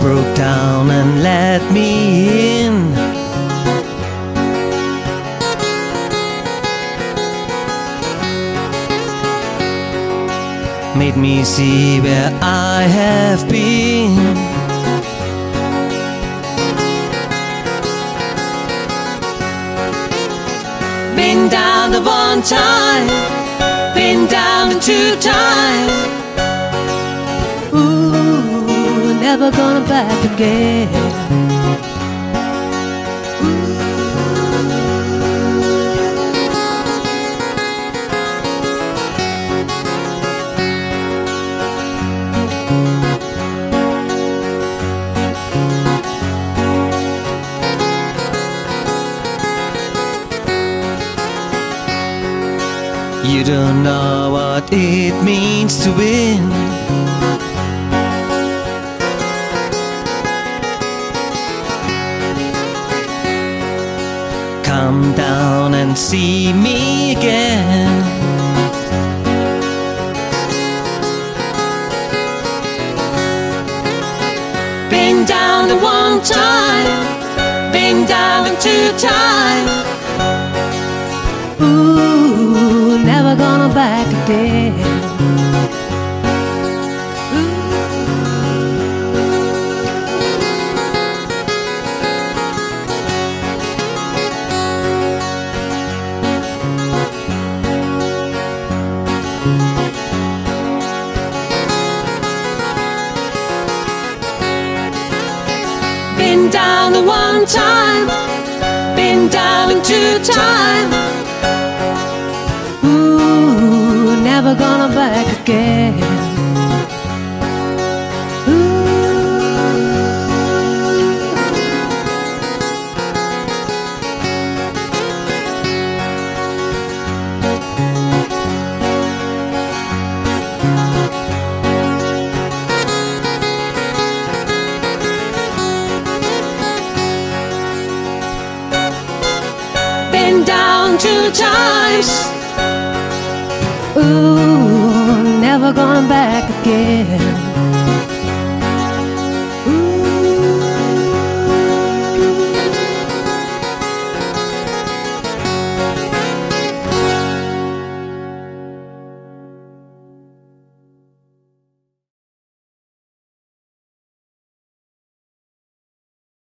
broke down and let me in. Made me see where I have been. Been down the one time, been down the two times. Ooh, never gonna back again. You don't know what it means to win. Come down and see me again. Been down the one time, been down the two times. Ooh, never gonna back again. Been down the one time, been down the two times. Ooh, never gonna back again. Been down two times. Ooh, never going back again.